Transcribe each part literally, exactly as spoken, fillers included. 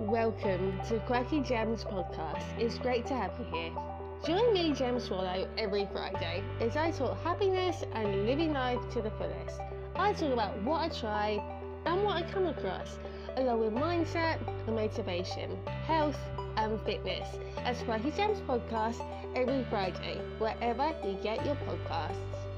Welcome to Quirky Gems podcast. It's great to have you here. Join me, Gem Swallow, every Friday as I talk happiness and living life to the fullest. I talk about what I try and what I come across, along with mindset and motivation, health and fitness. As Quirky Gems podcast every Friday, wherever you get your podcasts.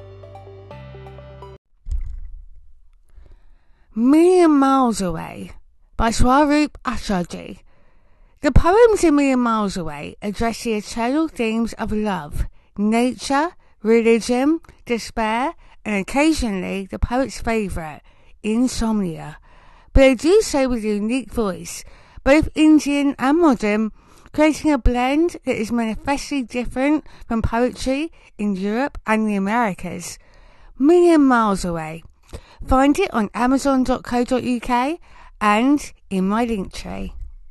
Million Miles Away by Swaroop Acharjee. The poems A Million Miles Away address the eternal themes of love, nature, religion, despair, and occasionally the poet's favourite, insomnia. But they do so with a unique voice, both Indian and modern, creating a blend that is manifestly different from poetry in Europe and the Americas. Million Miles Away. Find it on amazon dot co dot uk and in my link tree.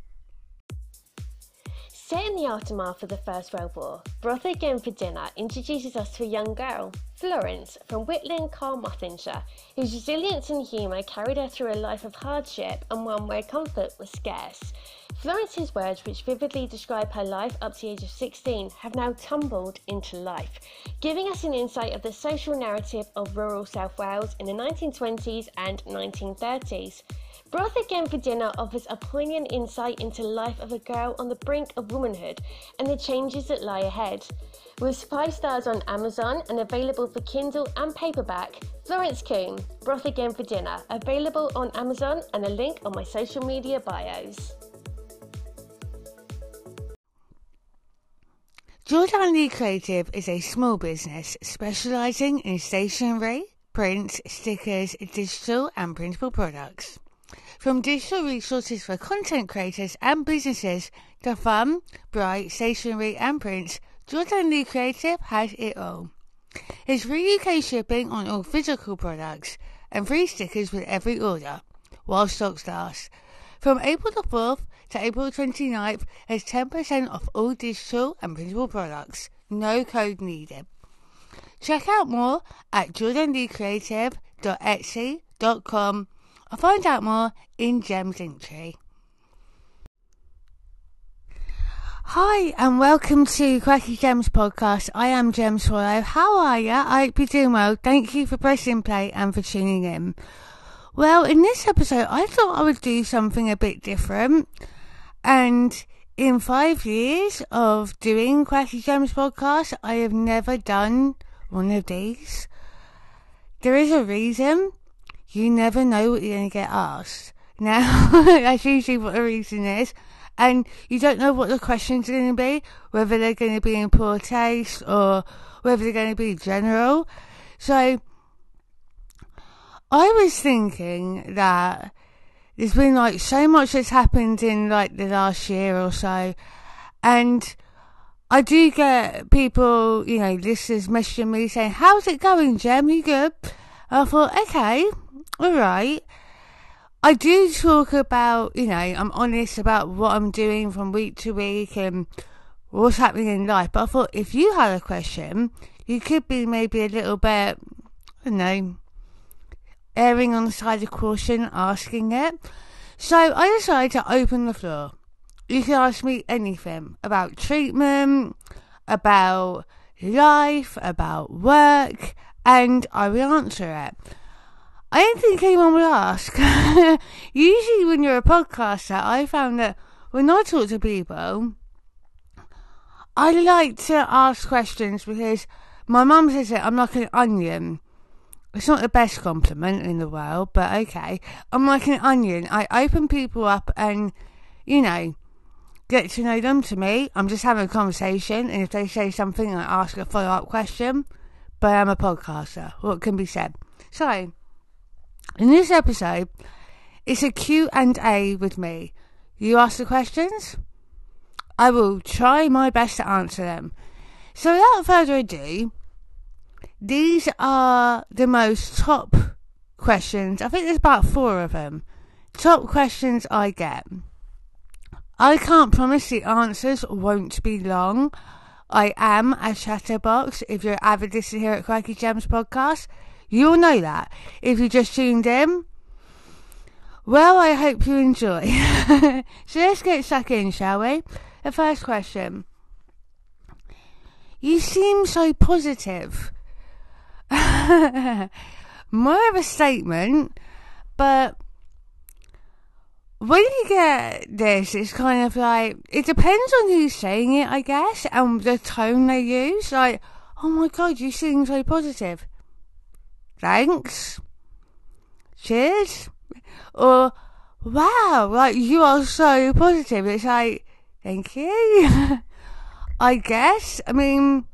Set in the aftermath of the First World War, Brother Again for Dinner introduces us to a young girl, Florence, from Whitland, Carmarthenshire, whose resilience and humour carried her through a life of hardship and one where comfort was scarce. Florence's words, which vividly describe her life up to the age of sixteen, have now tumbled into life, giving us an insight of the social narrative of rural South Wales in the nineteen twenties and nineteen thirties. Brother Again for Dinner offers a poignant insight into the life of a girl on the brink of womanhood and the changes that lie ahead. With five stars on Amazon and available for Kindle and paperback, Florence Coombe, Brother Again for Dinner, available on Amazon and a link on my social media bios. Jordan Lee Creative is a small business specialising in stationery, prints, stickers, digital and printable products. From digital resources for content creators and businesses to fun, bright stationery and prints, Jordan Lee Creative has it all. It's free U K shipping on all physical products and free stickers with every order, while stocks last. From April the fourth to April twenty-ninth, there's ten percent off all digital and printable products. No code needed. Check out more at jordan lee creative dot etsy dot com or find out more in Gem's Linktree. Hi and welcome to Quirky Gems podcast. I am Gem Swallow. How are you? I hope you're doing well. Thank you for pressing play and for tuning in. Well, in this episode, I thought I would do something a bit different. And in five years of doing Quirky Gems podcast, I have never done one of these. There is a reason. You never know what you're going to get asked. Now, that's usually what the reason is. And you don't know what the questions are going to be, whether they're going to be in poor taste or whether they're going to be general. So, I was thinking that there's been like so much that's happened in like the last year or so, and I do get people, you know, listeners messaging me saying, "How's it going, Gem? You good?" I thought, okay, alright. I do talk about, you know, I'm honest about what I'm doing from week to week and what's happening in life, but I thought if you had a question, you could be maybe a little bit, I don't know, erring on the side of caution, asking it. So I decided to open the floor. You can ask me anything about treatment, about life, about work, and I will answer it. I don't think anyone will ask. Usually when you're a podcaster, I found that when I talk to people, I like to ask questions because my mum says that I'm like an onion. It's not the best compliment in the world, but okay. I'm like an onion. I open people up and, you know, get to know them to me. I'm just having a conversation, and if they say something, I ask a follow-up question. But I'm a podcaster. What can be said? So, in this episode, it's a Q and A with me. You ask the questions, I will try my best to answer them. So without further ado, these are the most top questions. I think there's about four of them. Top questions I get. I can't promise the answers won't be long. I am a chatterbox. If you're an avid listener here at Quirky Gems podcast, you'll know that. If you just tuned in, Well, I hope you enjoy. So let's get stuck in, shall we? The first question. You seem so positive. More of a statement, but when you get this, it's kind of like, it depends on who's saying it, I guess, and the tone they use. Like, oh my god, you seem so positive. Thanks. Cheers. Or, wow, like, you are so positive. It's like, thank you. I guess. I mean,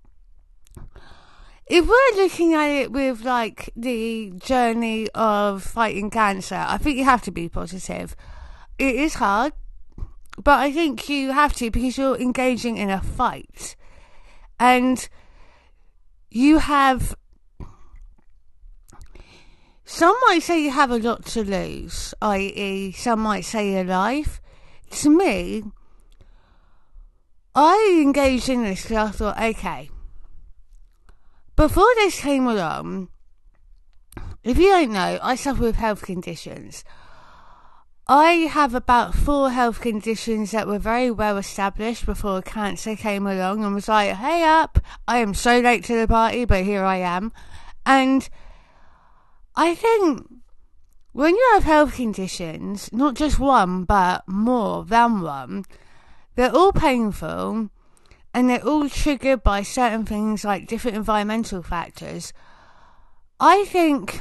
if we're looking at it with, like, the journey of fighting cancer, I think you have to be positive. It is hard, but I think you have to because you're engaging in a fight. And you have... Some might say you have a lot to lose, that is, some might say your life. To me, I engaged in this because I thought, okay, before this came along, if you don't know, I suffer with health conditions. I have about four health conditions that were very well established before cancer came along and was like, hey up, I am so late to the party, but here I am. And I think when you have health conditions, not just one, but more than one, they're all painful and they're all triggered by certain things like different environmental factors. I think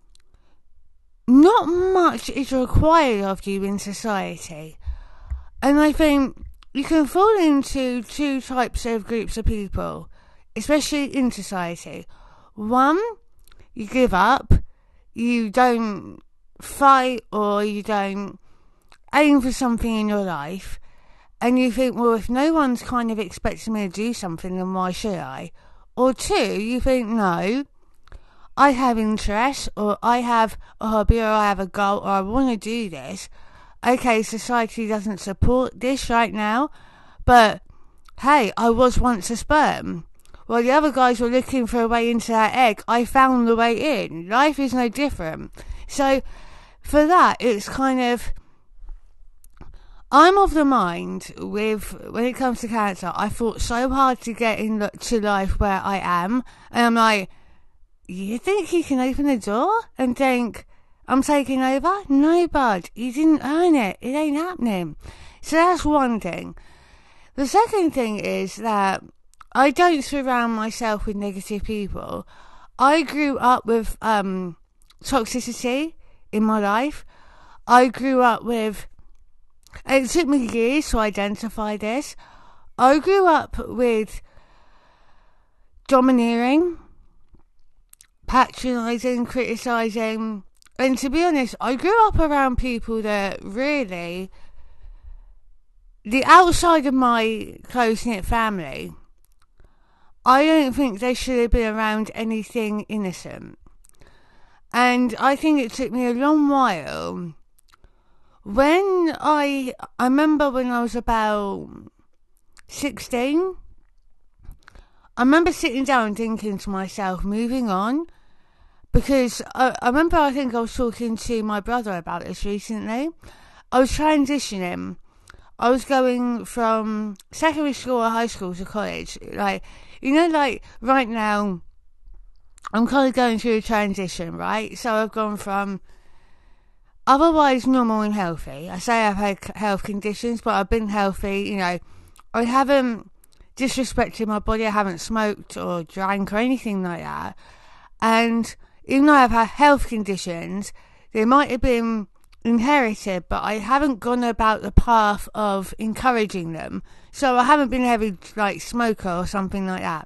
not much is required of you in society. And I think you can fall into two types of groups of people, especially in society. One, you give up. You don't fight or you don't aim for something in your life, and you think, well, if no one's kind of expecting me to do something, then why should I? Or two, you think, no, I have interests, or I have a hobby, or I have a goal, or I want to do this. Okay, society doesn't support this right now, but hey, I was once a sperm. While the other guys were looking for a way into that egg, I found the way in. Life is no different. So, for that, it's kind of... I'm of the mind with, when it comes to cancer, I fought so hard to get into life where I am. And I'm like, you think you can open the door and think, I'm taking over? No, bud. You didn't earn it. It ain't happening. So that's one thing. The second thing is that I don't surround myself with negative people. I grew up with um, toxicity in my life. I grew up with... It took me years to identify this. I grew up with domineering, patronising, criticising. And to be honest, I grew up around people that really... The outside of my close-knit family... I don't think they should have been around anything innocent. And I think it took me a long while. When I, I remember when I was about sixteen, I remember sitting down and thinking to myself, moving on. Because I, I remember, I think I was talking to my brother about this recently. I was transitioning. I was going from secondary school or high school to college. Like, you know, like, right now, I'm kind of going through a transition, right? So I've gone from otherwise normal and healthy. I say I've had health conditions, but I've been healthy, you know. I haven't disrespected my body. I haven't smoked or drank or anything like that. And even though I've had health conditions, they might have been inherited, but I haven't gone about the path of encouraging them. So I haven't been a heavy like smoker or something like that.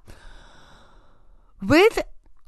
With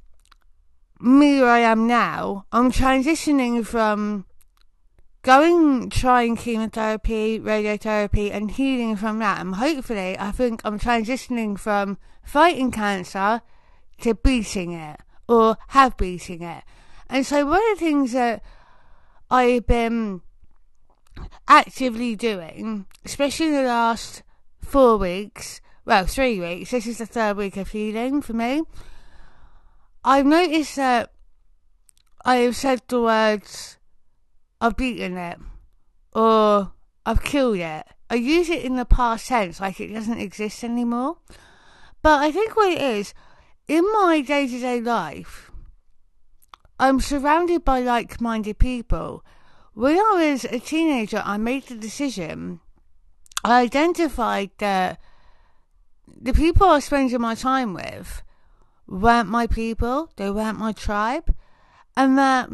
me where I am now, I'm transitioning from going, trying chemotherapy, radiotherapy and healing from that. And hopefully, I think I'm transitioning from fighting cancer to beating it, or have beating it. And so one of the things that I've been actively doing, especially in the last four weeks, well, three weeks, this is the third week of healing for me, I've noticed that I have said the words, I've beaten it, or I've killed it. I use it in the past tense, like it doesn't exist anymore. But I think what it is, in my day-to-day life, I'm surrounded by like-minded people. When I was a teenager, I made the decision, I identified that the people I was spending my time with weren't my people, they weren't my tribe, and that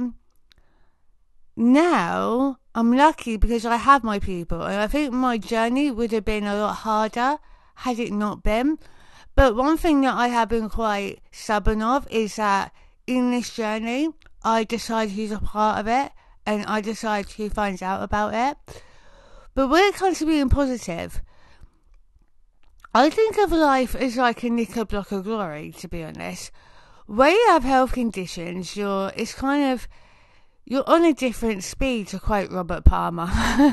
now I'm lucky because I have my people, and I think my journey would have been a lot harder had it not been. But one thing that I have been quite stubborn of is that in this journey, I decide who's a part of it, and I decide who finds out about it. But when it comes to being positive, I think of life as like a knicker block of glory, to be honest. When you have health conditions, you're, it's kind of, you're on a different speed, to quote Robert Palmer.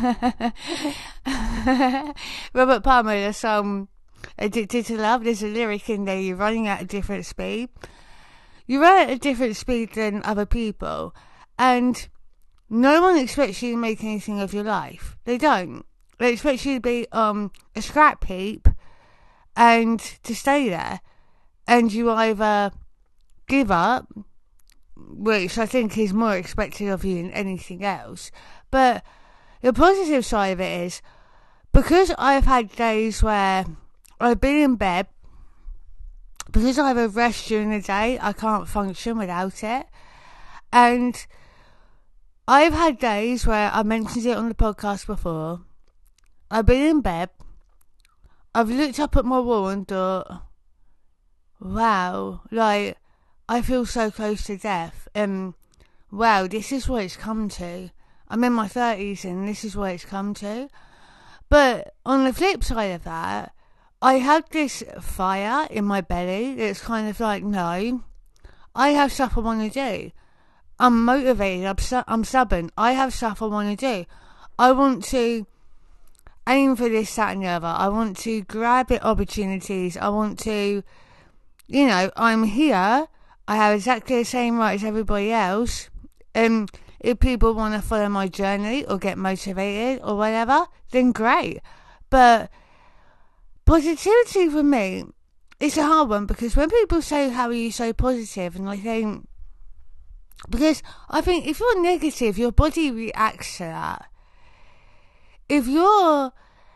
Robert Palmer, the song Addicted to Love, there's a lyric in there, you're running at a different speed. You run at a different speed than other people, and no one expects you to make anything of your life. They don't. They expect you to be um a scrap heap and to stay there, and you either give up, which I think is more expected of you than anything else. But the positive side of it is, because I've had days where I've been in bed, because I have a rest during the day, I can't function without it. And I've had days where, I mentioned it on the podcast before, I've been in bed, I've looked up at my wall and thought, wow, like, I feel so close to death, and wow, this is what it's come to. I'm in my thirties and this is what it's come to. But on the flip side of that, I had this fire in my belly that's kind of like, no, I have stuff I want to do. I'm motivated, I'm, su- I'm stubborn, I have stuff I want to do. I want to aim for this, that and the other. I want to grab at opportunities. I want to, you know, I'm here. I have exactly the same right as everybody else. Um, if people want to follow my journey or get motivated or whatever, then great. But positivity for me, it's a hard one, because when people say, how are you so positive? And I think, because I think if you're negative, your body reacts to that. If you're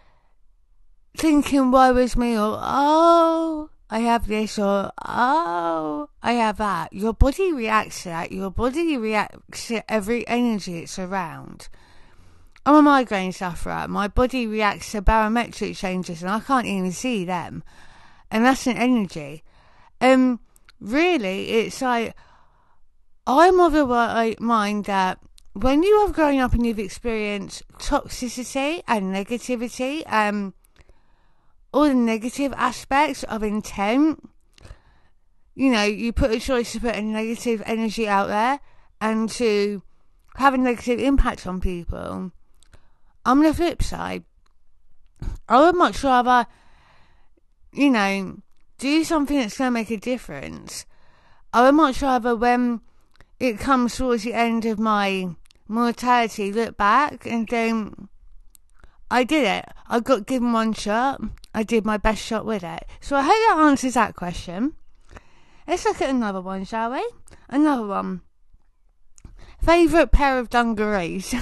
thinking, woe is me, or oh, I have this, or oh, I have that, your body reacts to that. Your body reacts to every energy it's around. I'm a migraine sufferer. My body reacts to barometric changes, and I can't even see them. And that's an energy. Um, really, it's like, I'm of the mind that when you have grown up and you've experienced toxicity and negativity, um, all the negative aspects of intent, you know, you put a choice to put a negative energy out there and to have a negative impact on people. On the flip side, I would much rather, you know, do something that's going to make a difference. I would much rather, when it comes towards the end of my mortality, look back and think, I did it. I got given one shot. I did my best shot with it. So I hope that answers that question. Let's look at another one, shall we? Another one. Favourite pair of dungarees.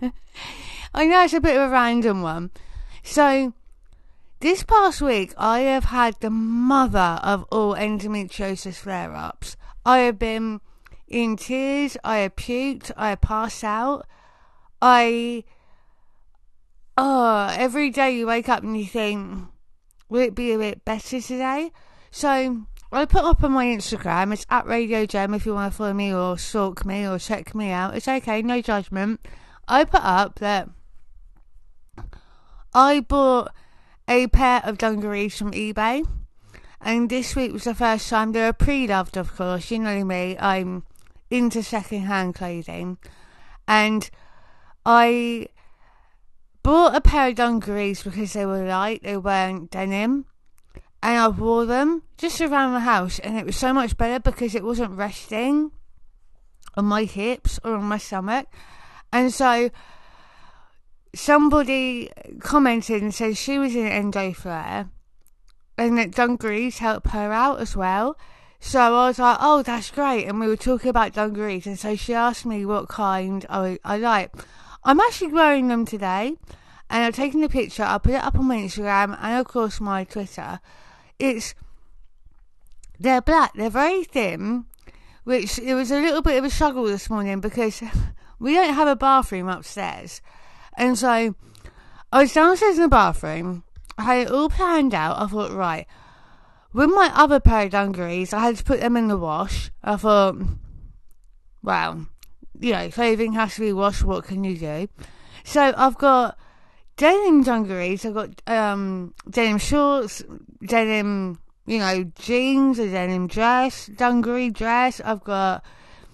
I know it's a bit of a random one. So, this past week, I have had the mother of all endometriosis flare-ups. I have been in tears, I have puked, I have passed out. I... Oh, every day you wake up and you think, will it be a bit better today? So, I put up on my Instagram, it's at Radio Gem if you want to follow me or stalk me or check me out. It's okay, no judgment. I put up that I bought a pair of dungarees from eBay, and this week was the first time. They were pre-loved, of course, you know me, I'm into second-hand clothing, and I bought a pair of dungarees because they were light, they weren't denim, and I wore them just around the house, and it was so much better because it wasn't resting on my hips or on my stomach, And so somebody commented and said she was in endo flare and that dungarees help her out as well. So I was like, oh, that's great. And we were talking about dungarees. And so she asked me what kind I, I like. I'm actually wearing them today. And I've taken the picture. I'll put it up on my Instagram and, of course, my Twitter. It's, they're black. They're very thin, which it was a little bit of a struggle this morning because we don't have a bathroom upstairs. And so I was downstairs in the bathroom. I had it all planned out. I thought, right, with my other pair of dungarees, I had to put them in the wash. I thought, well, you know, clothing has to be washed. What can you do? So I've got denim dungarees. I've got um, denim shorts, denim, you know, jeans, a denim dress, dungaree dress. I've got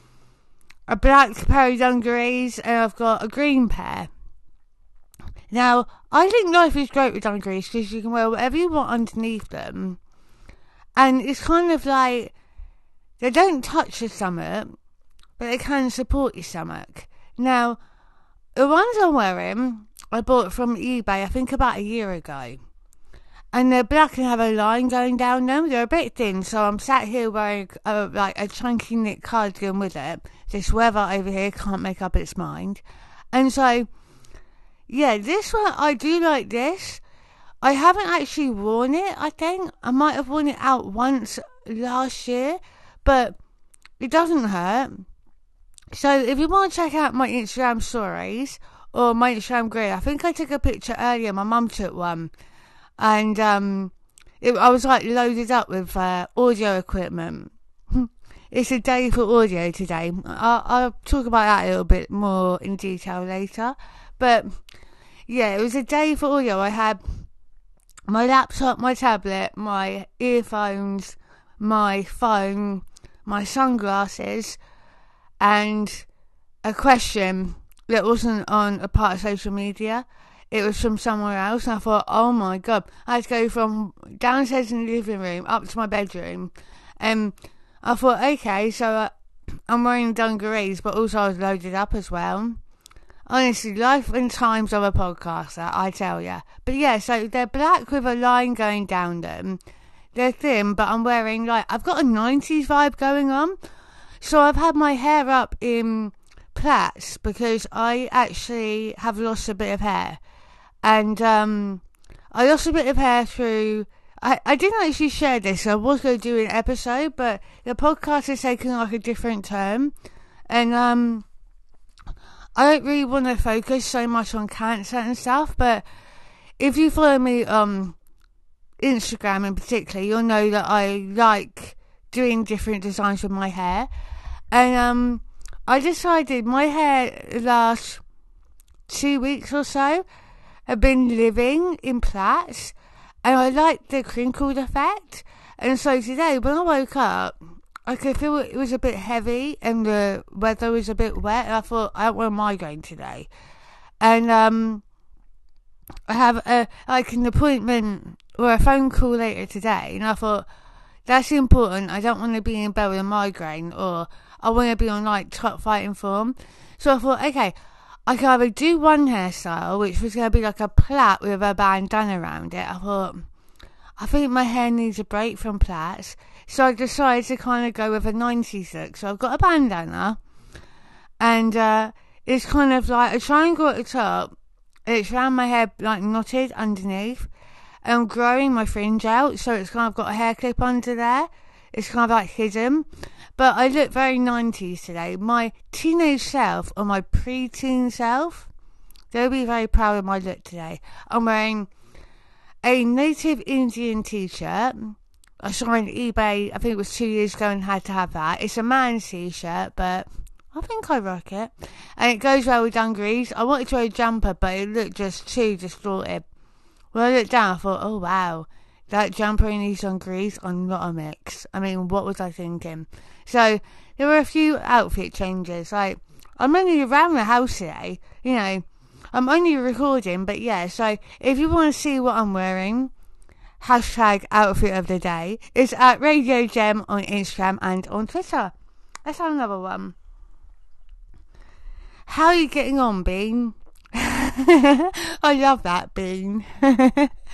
a black pair of dungarees, and I've got a green pair. Now, I think life is great with dungarees because you can wear whatever you want underneath them. And it's kind of like, they don't touch your stomach, but they can support your stomach. Now, the ones I'm wearing, I bought from eBay, I think about a year ago. And they're black and have a line going down them. They're a bit thin, so I'm sat here wearing a, like a chunky knit cardigan with it. This weather over here can't make up its mind. And so, yeah, this one, I do like this. I haven't actually worn it, I think. I might have worn it out once last year, but it doesn't hurt. So if you want to check out my Instagram stories or my Instagram grid, I think I took a picture earlier. My mum took one. And um, it, I was like loaded up with uh, audio equipment. It's a day for audio today. I'll, I'll talk about that a little bit more in detail later. But yeah, it was a day for audio. I had my laptop, my tablet, my earphones, my phone, my sunglasses, and a question that wasn't on a part of social media. It was from somewhere else, and I thought, oh my god, I had to go from downstairs in the living room up to my bedroom. And I thought, okay, so uh, I'm wearing dungarees, but also I was loaded up as well. Honestly, life and times of a podcaster, I tell ya. But yeah, so they're black with a line going down them. They're thin, but I'm wearing, like, I've got a nineties vibe going on. So I've had my hair up in plaits because I actually have lost a bit of hair. And um, I lost a bit of hair through... I, I didn't actually share this. I was going to do an episode, but the podcast is taking like a different turn. And um, I don't really want to focus so much on cancer and stuff. But if you follow me on Instagram in particular, you'll know that I like doing different designs with my hair. And um, I decided my hair last two weeks or so have been living in plaits, and I like the crinkled effect. And so today, when I woke up, I could feel it was a bit heavy and the weather was a bit wet, and I thought, I don't want a migraine today. And um, I have a, like an appointment or a phone call later today, and I thought, that's important. I don't want to be in bed with a migraine, or I want to be on like top fighting form. So I thought, okay, I could either do one hairstyle, which was going to be like a plait with a bandana around it. I thought, I think my hair needs a break from plaits. So I decided to kind of go with a nineties look. So I've got a bandana. And uh, it's kind of like a triangle at the top. It's around my hair, like knotted underneath. And I'm growing my fringe out. So it's kind of got a hair clip under there. It's kind of like hidden. But I look very nineties today. My teenage self or my pre-teen self, they'll be very proud of my look today. I'm wearing a native Indian t-shirt. I saw on eBay, I think it was two years ago, and had to have that. It's a man's t-shirt, but I think I rock it. And it goes well with dungarees. I wanted to wear a jumper, but it looked just too distorted. When I looked down, I thought, oh wow, that jumper and these dungarees are not a mix. I mean, what was I thinking? So there were a few outfit changes. Like, I'm only around the house today, you know. I'm only recording, but yeah. So if you want to see what I'm wearing, hashtag outfit of the day, it's at Radio Gem on Instagram and on Twitter. Let's have another one. How are you getting on, Bean? I love that, Bean. I'm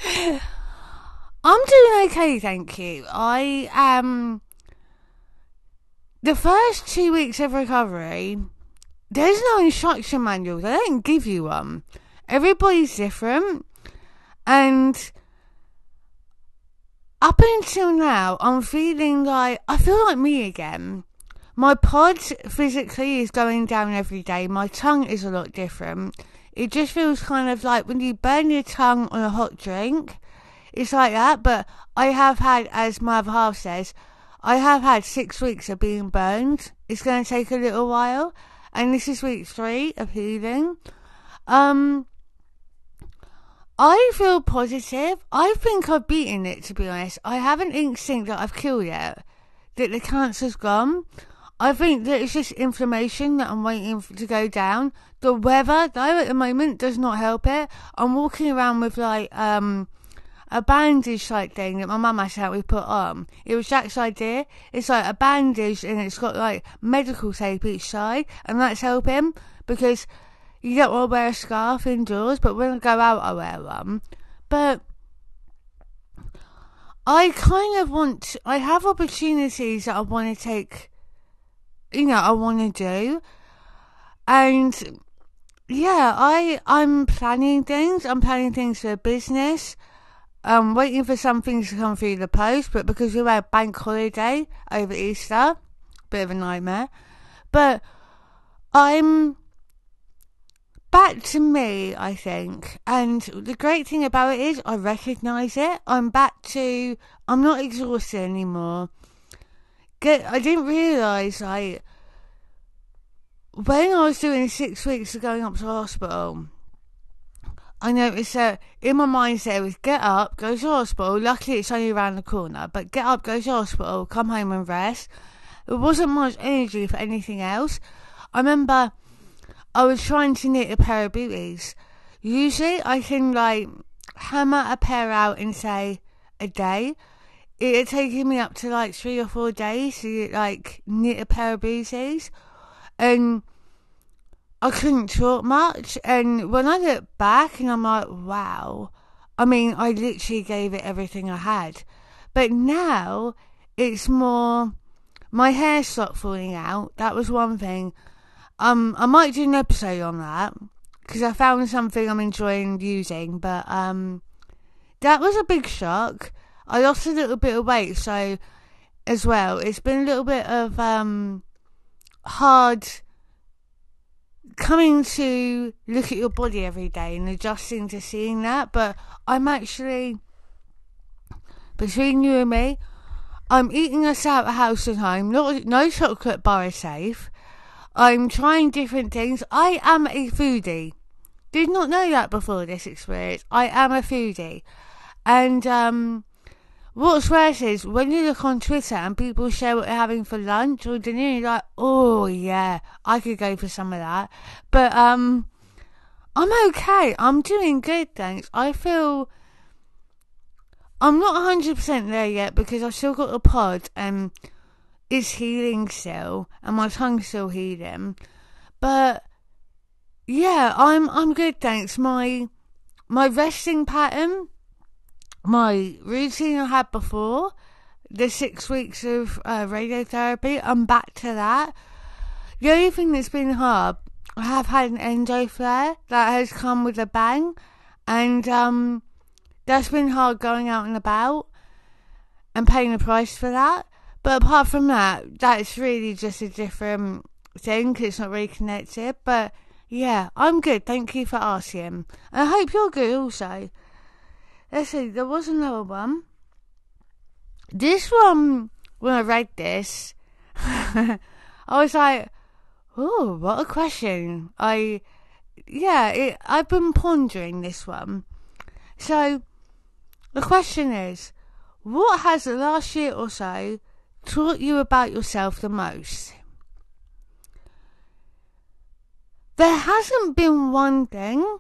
doing okay, thank you. I am... The first two weeks of recovery, there's no instruction manual. They don't give you one. Everybody's different. And up until now, I'm feeling like... I feel like me again. My pod physically is going down every day. My tongue is a lot different. It just feels kind of like when you burn your tongue on a hot drink. It's like that. But I have had, as my other half says... I have had six weeks of being burned. It's going to take a little while. And this is week three of healing. Um, I feel positive. I think I've beaten it, to be honest. I haven't instinct that I've killed yet. That the cancer's gone. I think that it's just inflammation that I'm waiting for to go down. The weather, though, at the moment does not help it. I'm walking around with, like, um... a bandage type thing that my mum has helped me put on. It was Jack's idea. It's like a bandage and it's got like medical tape each side, and that's helping because you don't want to wear a scarf indoors, but when I go out I wear one. But I kind of want to, I have opportunities that I want to take, you know, I want to do. And yeah, I, I'm planning things. I'm planning things for a business. I'm waiting for some things to come through the post, but because we had bank holiday over Easter, bit of a nightmare. But I'm back to me, I think. And the great thing about it is I recognise it. I'm back to, I'm not exhausted anymore. Get, I didn't realise, like, when I was doing six weeks of going up to hospital, I noticed that in my mindset it was get up, go to hospital. Luckily it's only around the corner, but get up, go to hospital, come home and rest. There wasn't much energy for anything else. I remember I was trying to knit a pair of booties. Usually I can like hammer a pair out in say a day. It had taken me up to like three or four days to like knit a pair of booties. And I couldn't talk much, and when I look back and I'm like, wow, I mean, I literally gave it everything I had. But now, it's more, my hair stopped falling out. That was one thing. Um, I might do an episode on that, because I found something I'm enjoying using, but um, that was a big shock. I lost a little bit of weight, so, as well, it's been a little bit of um hard coming to look at your body every day and adjusting to seeing that. But I'm actually, between you and me, I'm eating us out of house and home. No, no chocolate bar is safe. I'm trying different things. I am a foodie. Did not know that before this experience. I am a foodie. And um what's worse is when you look on Twitter and people share what they're having for lunch or dinner, you're like, oh yeah, I could go for some of that. But um, I'm okay. I'm doing good, thanks. I feel I'm not one hundred percent there yet because I've still got a pod and it's healing still, and my tongue's still healing. But yeah, I'm I'm good, thanks. My my resting pattern, my routine I had before, the six weeks of uh, radiotherapy, I'm back to that. The only thing that's been hard, I have had an endo flare that has come with a bang, and um, that's been hard going out and about and paying the price for that. But apart from that, that's really just a different thing, 'cause it's not really connected. But yeah, I'm good, thank you for asking. And I hope you're good also. Let's see, there was another one. This one, when I read this, I was like, oh, what a question. I, yeah, it, I've been pondering this one. So, the question is, what has the last year or so taught you about yourself the most? There hasn't been one thing.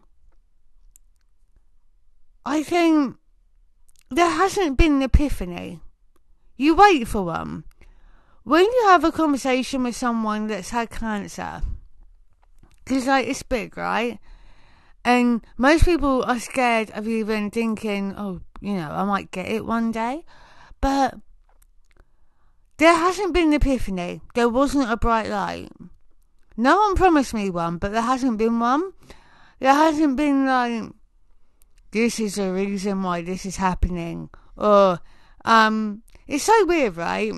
I think there hasn't been an epiphany. You wait for one. When you have a conversation with someone that's had cancer, Because, like, it's big, right? And most people are scared of even thinking, oh, you know, I might get it one day. But there hasn't been an epiphany. There wasn't a bright light. No one promised me one, but there hasn't been one. There hasn't been, like, this is the reason why this is happening. Or, um, it's so weird, right?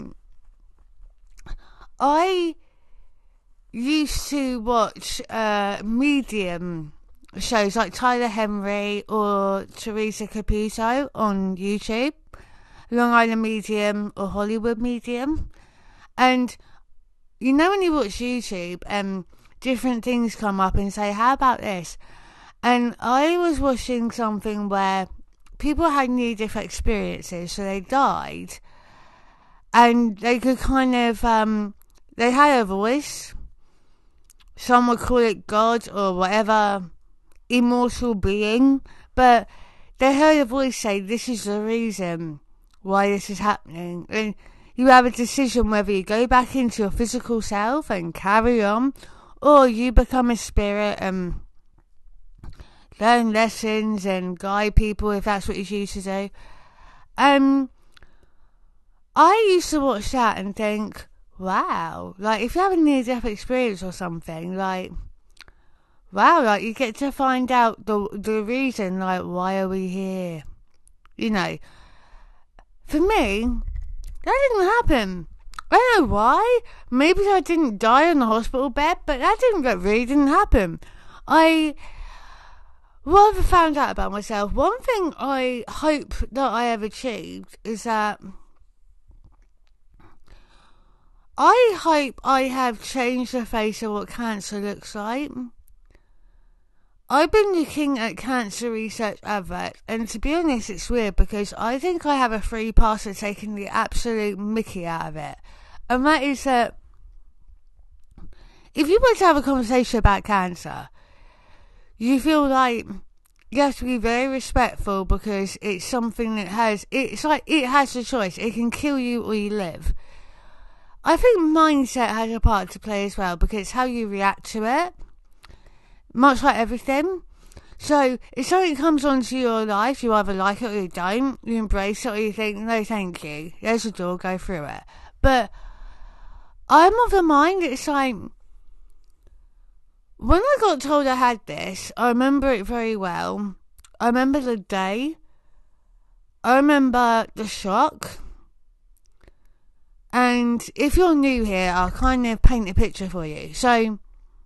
I used to watch uh, medium shows like Tyler Henry or Teresa Caputo on YouTube, Long Island Medium or Hollywood Medium. And you know when you watch YouTube and different things come up and say, how about this? And I was watching something where people had near-death experiences, so they died. And they could kind of, um, they had a voice. Some would call it God or whatever immortal being. But they heard a voice say, this is the reason why this is happening. And you have a decision whether you go back into your physical self and carry on, or you become a spirit and learn lessons and guide people if that's what you choose to do. Um, I used to watch that and think, wow, like if you have a near-death experience or something, like, wow, like you get to find out the the reason, like, why are we here? You know, for me, that didn't happen. I don't know why. Maybe I didn't die on the hospital bed, but that didn't that really didn't happen. I what I've found out about myself, one thing I hope that I have achieved is that I hope I have changed the face of what cancer looks like. I've been looking at cancer research adverts, and to be honest, it's weird because I think I have a free pass at taking the absolute mickey out of it. And that is that if you want to have a conversation about cancer, you feel like you have to be very respectful because it's something that has, it's like it has a choice. It can kill you or you live. I think mindset has a part to play as well because it's how you react to it. Much like everything. So, if something comes onto your life, you either like it or you don't. You embrace it or you think, no thank you. There's a door, go through it. But I'm of the mind, it's like, when I got told I had this, I remember it very well. I remember the day. I remember the shock. And if you're new here, I'll kind of paint a picture for you. So,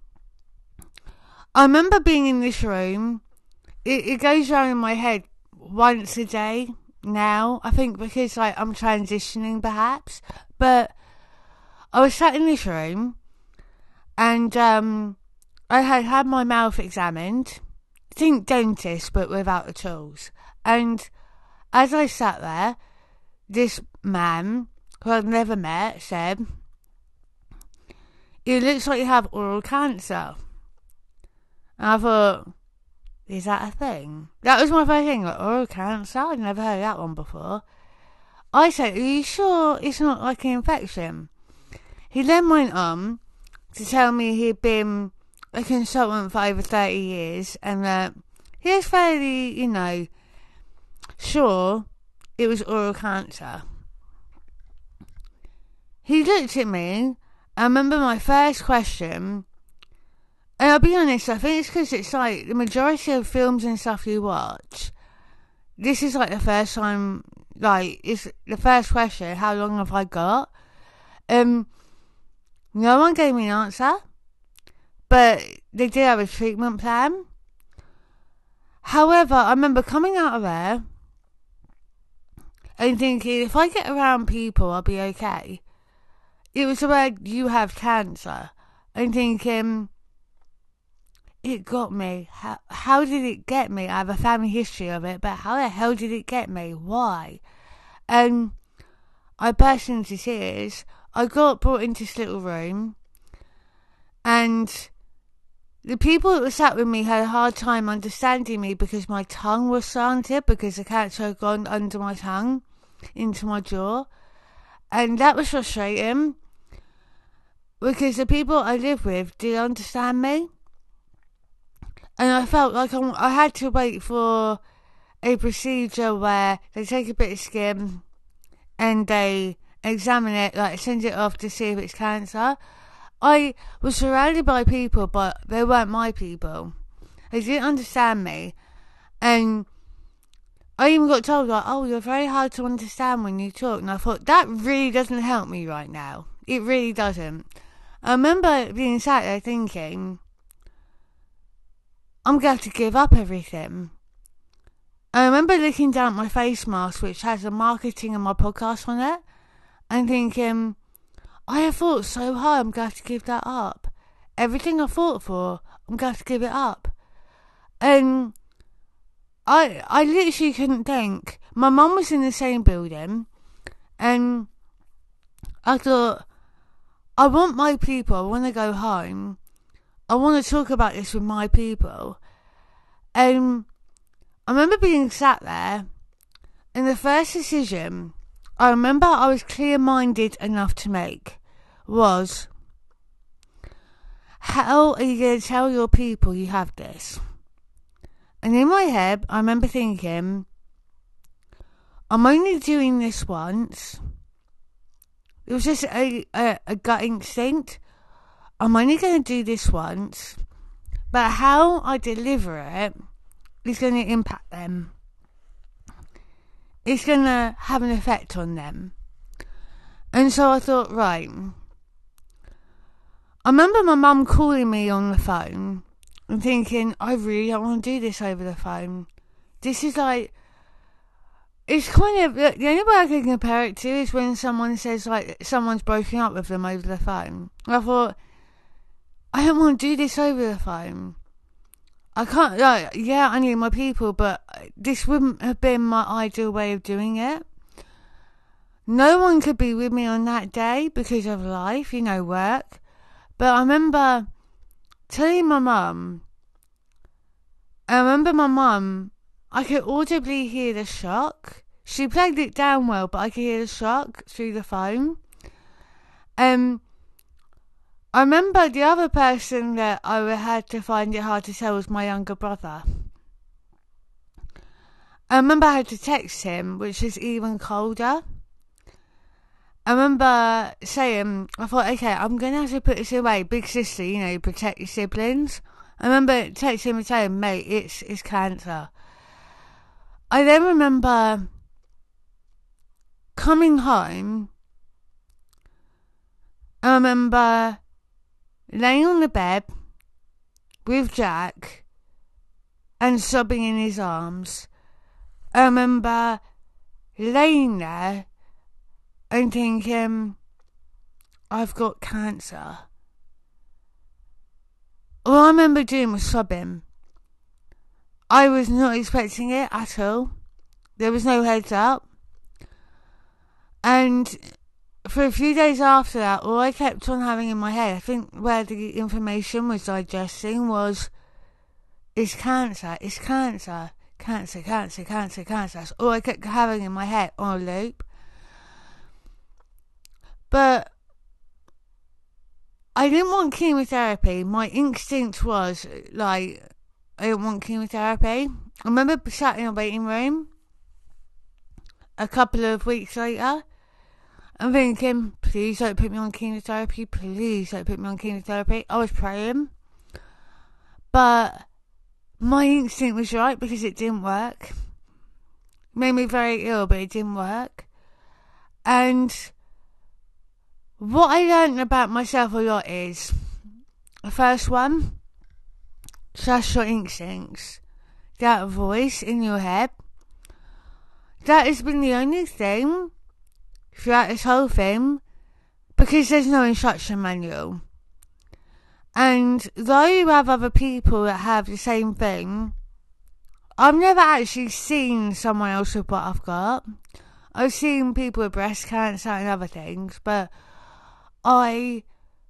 I remember being in this room. It, it goes around in my head once a day now. I think because like I'm transitioning perhaps. But I was sat in this room and um, I had had my mouth examined. Think dentist but without the tools. And as I sat there, this man who I'd never met said, it looks like you have oral cancer. And I thought, is that a thing? That was my first thing, like, oral cancer? I'd never heard of that one before. I said, are you sure it's not like an infection? He then went on to tell me he'd been a consultant for over thirty years and that he was fairly, you know, sure it was oral cancer. He looked at me. I remember my first question, and I'll be honest, I think it's because it's like the majority of films and stuff you watch, this is like the first time, like, it's the first question, how long have I got? Um, no one gave me an answer, but they did have a treatment plan. However, I remember coming out of there and thinking, if I get around people, I'll be okay. It was about you have cancer. And thinking, it got me. How, how did it get me? I have a family history of it, but how the hell did it get me? Why? And I burst into tears. I got brought into this little room, and the people that were sat with me had a hard time understanding me because my tongue was slanted, because the cancer had gone under my tongue, into my jaw. And that was frustrating, because the people I live with didn't understand me. And I felt like I, I had to wait for a procedure where they take a bit of skin and they examine it, like send it off to see if it's cancer. I was surrounded by people, but they weren't my people. They didn't understand me. And I even got told, like, oh, you're very hard to understand when you talk. And I thought, that really doesn't help me right now. It really doesn't. I remember being sat there thinking, I'm going to have to give up everything. I remember looking down at my face mask, which has the marketing and my podcast on it, and thinking, I have fought so hard, I'm going to have to give that up. Everything I fought for, I'm going to have to give it up. And I I literally couldn't think. My mum was in the same building, and I thought, I want my people, I want to go home. I want to talk about this with my people. And I remember being sat there, and the first decision I remember I was clear-minded enough to make was, how are you going to tell your people you have this? And in my head, I remember thinking, I'm only doing this once. It was just a, a, a gut instinct. I'm only going to do this once. But how I deliver it is going to impact them. It's going to have an effect on them. And so I thought, right. I remember my mum calling me on the phone and thinking, I really don't want to do this over the phone. This is like, it's kind of, the only way I can compare it to is when someone says, like, someone's broken up with them over the phone. I thought, I don't want to do this over the phone. I can't, like, yeah, I need my people, but this wouldn't have been my ideal way of doing it. No one could be with me on that day because of life, you know, work. But I remember telling my mum, I remember my mum, I could audibly hear the shock. She played it down well, but I could hear the shock through the phone. Um, I remember the other person that I had to find it hard to tell was my younger brother. I remember I had to text him, which is even colder. I remember saying, I thought, okay, I'm going to have to put this away. Big sister, you know, protect your siblings. I remember texting him and saying, mate, it's, it's cancer. I then remember coming home. I remember laying on the bed with Jack and sobbing in his arms. I remember laying there and thinking, I've got cancer. All I remember doing was sobbing. I was not expecting it at all. There was no heads up. And for a few days after that, all I kept on having in my head, I think where the information was digesting, was, it's cancer, it's cancer, cancer, cancer, cancer, cancer. That's all I kept having in my head on a loop. But I didn't want chemotherapy. My instinct was, like, I didn't want chemotherapy. I remember sat in a waiting room a couple of weeks later. I'm thinking, please don't put me on chemotherapy. Please don't put me on chemotherapy. I was praying. But my instinct was right because it didn't work. It made me very ill, but it didn't work. And what I learned about myself a lot is, the first one, trust your instincts. That voice in your head. That has been the only thing throughout this whole thing, because there's no instruction manual. And though you have other people that have the same thing, I've never actually seen someone else with what I've got. I've seen people with breast cancer and other things, but I,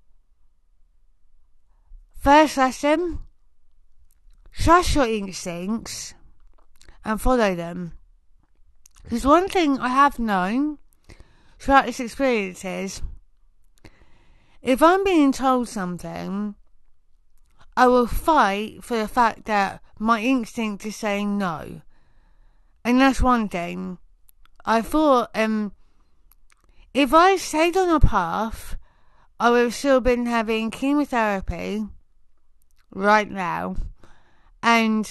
first lesson, trust your instincts and follow them. Because one thing I have known throughout this experience is, if I'm being told something, I will fight for the fact that my instinct is saying no. And that's one thing. I thought, um, if I stayed on a path, I would have still been having chemotherapy right now. And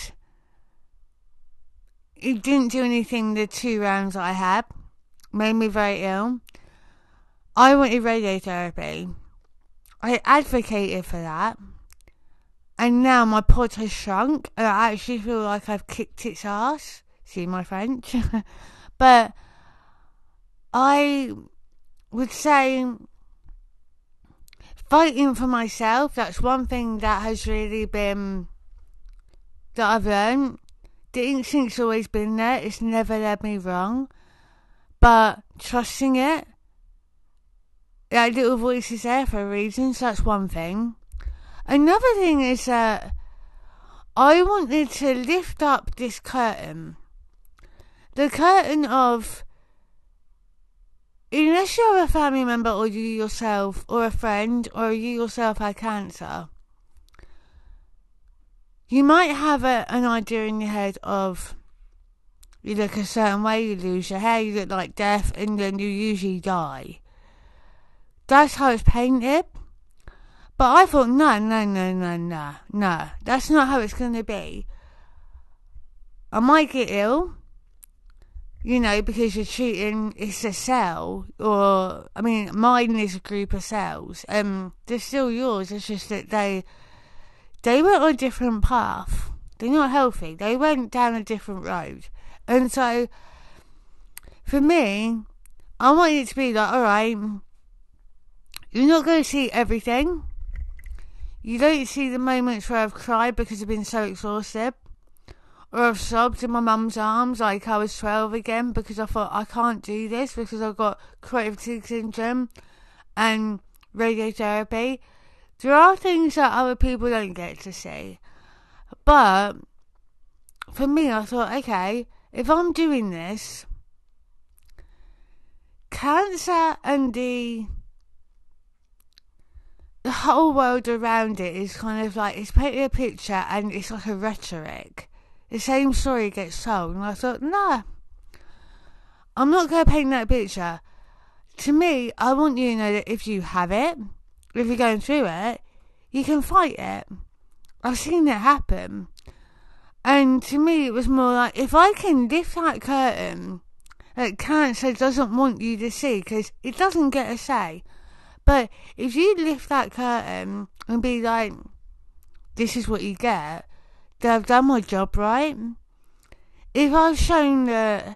it didn't do anything the two rounds I had. Made me very ill. I wanted radiotherapy. I advocated for that. And now my pod has shrunk. And I actually feel like I've kicked its ass. See my French. But I would say fighting for myself, that's one thing that has really been, that I've learned. The instinct's always been there. It's never led me wrong. But trusting it, that little voice is there for a reason, so that's one thing. Another thing is that I wanted to lift up this curtain. The curtain of, unless you're a family member or you yourself or a friend or you yourself had cancer, you might have a, an idea in your head of you look a certain way, you lose your hair, you look like death, and then you usually die. That's how it's painted. But I thought, no, no, no, no, no, no. That's not how it's going to be. I might get ill, you know, because you're treating, it's a cell, or, I mean, mine is a group of cells. Um, they're still yours, it's just that they, they went on a different path. They're not healthy. They went down a different road. And so, for me, I want it to be like, alright, you're not going to see everything. You don't see the moments where I've cried because I've been so exhausted. Or I've sobbed in my mum's arms like I was twelve again because I thought I can't do this because I've got chronic fatigue syndrome and radiotherapy. There are things that other people don't get to see. But for me, I thought, okay, if I'm doing this, cancer and the the whole world around it is kind of like, it's painting a picture and it's like a rhetoric. The same story gets told. And I thought, nah, I'm not going to paint that picture. To me, I want you to know that if you have it, if you're going through it, you can fight it. I've seen it happen. And to me, it was more like, if I can lift that curtain that cancer doesn't want you to see, because it doesn't get a say. But if you lift that curtain and be like, this is what you get, then I've done my job right. If I've shown that,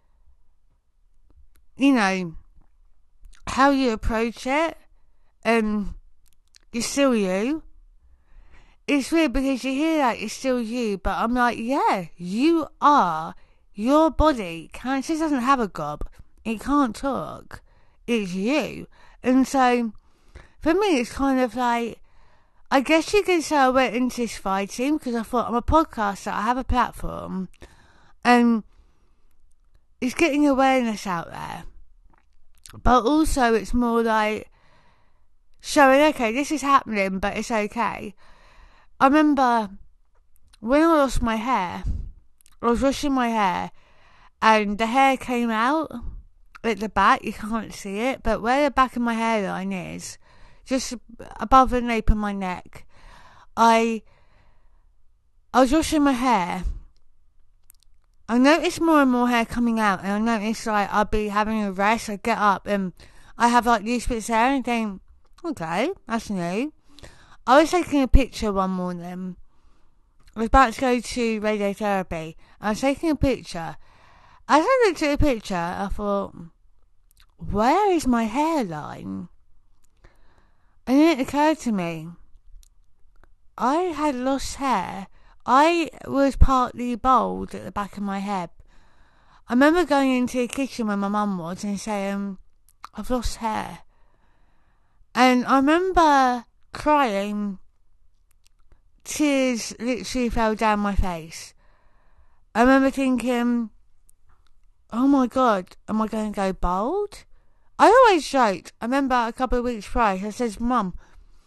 you know, how you approach it, um, you're still you. It's weird because you hear that you're still you, but I'm like, yeah, you are your body. Cancer doesn't have a gob. It can't talk. It's you. And so, for me, it's kind of like, I guess you could say I went into this fighting because I thought I'm a podcaster, I have a platform, and it's getting awareness out there. But also, it's more like showing, okay, this is happening, but it's okay. I remember when I lost my hair, I was washing my hair, and the hair came out at the back. You can't see it, but where the back of my hairline is, just above the nape of my neck, I I was washing my hair. I noticed more and more hair coming out, and I noticed like I'd be having a rest. I'd get up and I have like these bits there, and think, okay, that's new. I was taking a picture one morning. I was about to go to radiotherapy. I was taking a picture. As I looked at the picture, I thought, where is my hairline? And then it occurred to me, I had lost hair. I was partly bald at the back of my head. I remember going into the kitchen where my mum was and saying, I've lost hair. And I remember crying. Tears literally fell down my face. I remember thinking, oh my God, am I going to go bald? I always joked. I remember a couple of weeks prior, I said, Mum,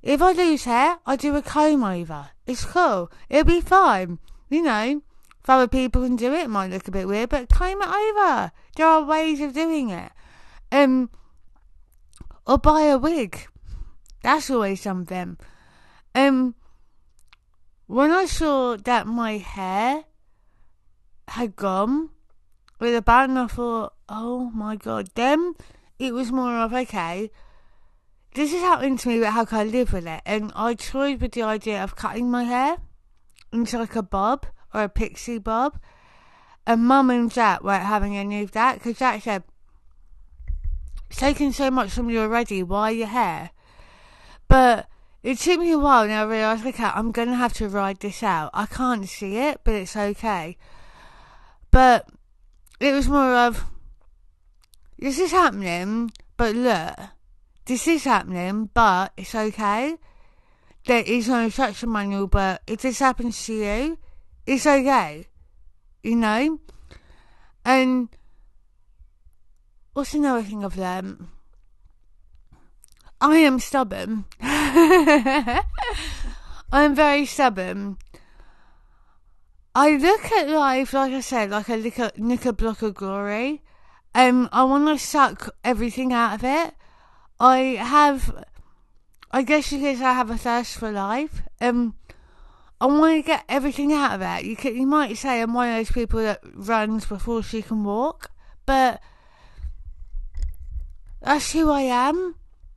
If I lose hair, I do a comb over. It's cool. It'll be fine. You know, if other people can do it, it might look a bit weird, but comb it over. There are ways of doing it. Um, or buy a wig. That's always something. Um, when I saw that my hair had gone with a band, I thought, oh my god. Then it was more of, okay, this is happening to me, but how can I live with it? And I toyed with the idea of cutting my hair into like a bob or a pixie bob. And Mum and Jack weren't having any of that, because Jack said, it's taking so much from you already, why your hair? But it took me a while, and I realised, okay, I'm going to have to ride this out. I can't see it, but it's okay. But it was more of, this is happening, but look, this is happening, but it's okay. There is no instruction manual, but if this happens to you, it's okay. You know? And what's another thing I've learned? I am stubborn. I am very stubborn. I look at life, like I said, like a knicker, knicker block of glory. Um, I want to suck everything out of it. I have, I guess you could say I have a thirst for life. Um, I want to get everything out of it. You could, you might say I'm one of those people that runs before she can walk, but that's who I am.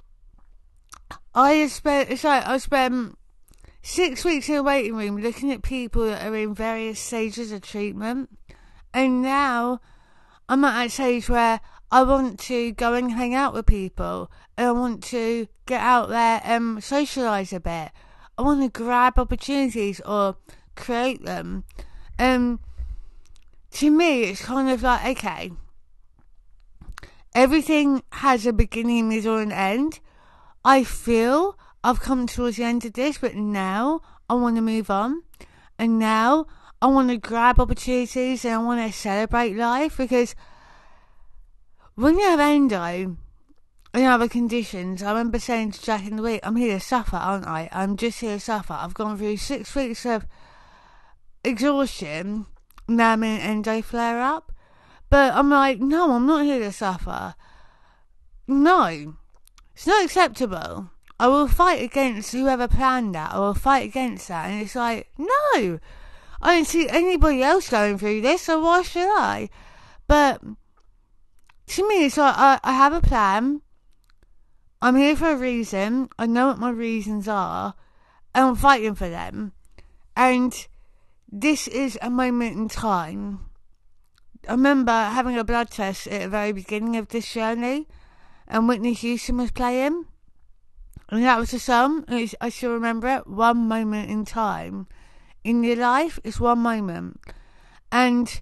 I spent, it's like I spent six weeks in a waiting room looking at people that are in various stages of treatment, and now I'm at that stage where I want to go and hang out with people, and I want to get out there and socialise a bit. I want to grab opportunities or create them. Um, to me, it's kind of like, okay, everything has a beginning, middle and end. I feel I've come towards the end of this, but now I want to move on. And now I want to grab opportunities and I want to celebrate life, because when you have endo and other conditions, I remember saying to Jack in the week, I'm here to suffer, aren't I? I'm just here to suffer. I've gone through six weeks of exhaustion. Now I'm in an endo flare up. But I'm like, no, I'm not here to suffer. No. It's not acceptable. I will fight against whoever planned that. I will fight against that. And it's like, no. I don't see anybody else going through this, so why should I? But to me, it's like, I, I have a plan. I'm here for a reason. I know what my reasons are. And I'm fighting for them. And this is a moment in time. I remember having a blood test at the very beginning of this journey, and Whitney Houston was playing, and that was the song. And I still remember it. One moment in time. In your life, it's one moment. And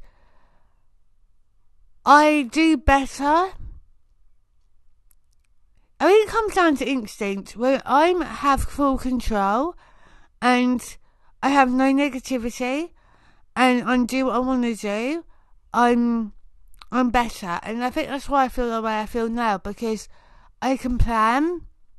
I do better. I mean, it comes down to instinct. When I have full control and I have no negativity and I do what I want to do, I'm I'm better. And I think that's why I feel the way I feel now, because I can plan,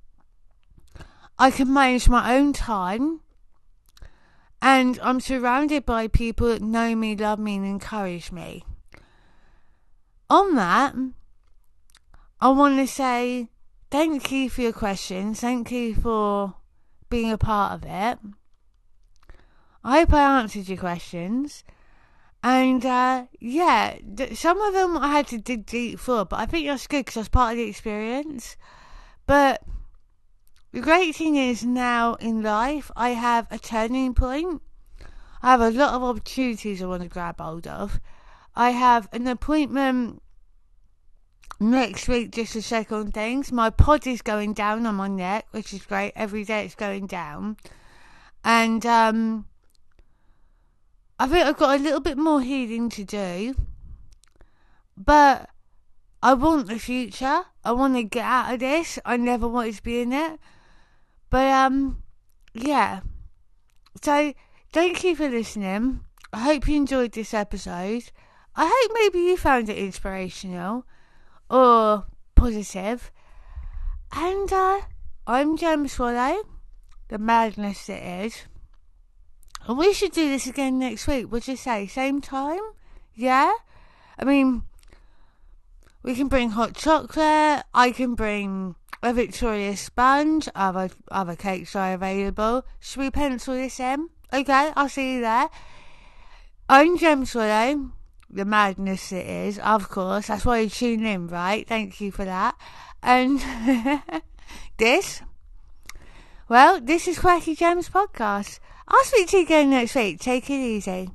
I can manage my own time, and I'm surrounded by people that know me, love me and encourage me. On that, I want to say thank you for your questions. Thank you for being a part of it. I hope I answered your questions. And, uh, yeah, th- some of them I had to dig deep for, but I think that's good because that's part of the experience. But the great thing is now in life, I have a turning point. I have a lot of opportunities I want to grab hold of. I have an appointment next week just to check on things. My pod is going down on my neck, which is great. Every day it's going down. And, um... I think I've got a little bit more healing to do, but I want the future. I want to get out of this. I never wanted to be in it, but um, yeah. So thank you for listening. I hope you enjoyed this episode. I hope maybe you found it inspirational or positive. And uh, I'm Jem Swallow. the madness it is. And we should do this again next week. Would you say? Same time? Yeah? I mean, we can bring hot chocolate. I can bring a Victoria sponge. Other, other cakes are available. Should we pencil this in? Okay, I'll see you there. I'm Gem Swallow. The madness it is, of course. That's why you tune in, right? Thank you for that. And this, well, this is Quacky Gems Podcast. I'll speak to you again next week. Take it easy.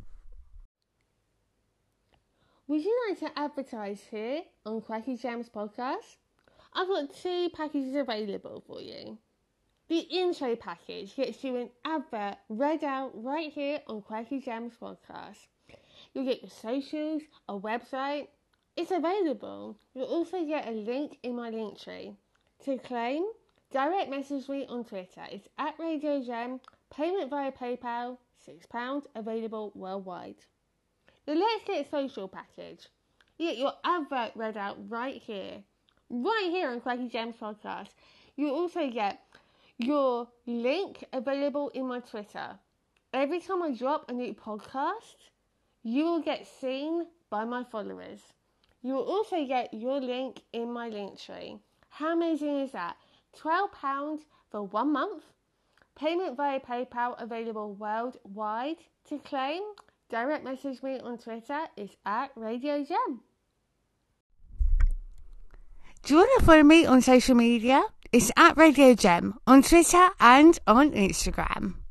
Would you like to advertise here on Quacky Gems Podcast? I've got two packages available for you. The intro package gets you an advert read out right here on Quacky Gems Podcast. You'll get your socials, a website. It's available. You'll also get a link in my link tree. To claim, direct message me on Twitter. It's at Radio Gem. Payment via PayPal, six pounds, available worldwide. The Let's Get Social package. You get your advert read out right here. Right here on Quacky Gems Podcast. You also get your link available in my Twitter. Every time I drop a new podcast, you will get seen by my followers. You will also get your link in my link tree. How amazing is that? twelve pounds for one month. Payment via PayPal available worldwide. To claim, direct message me on Twitter. It's at Radio Gem. Do you want to follow me on social media? It's at Radio Gem on Twitter and on Instagram.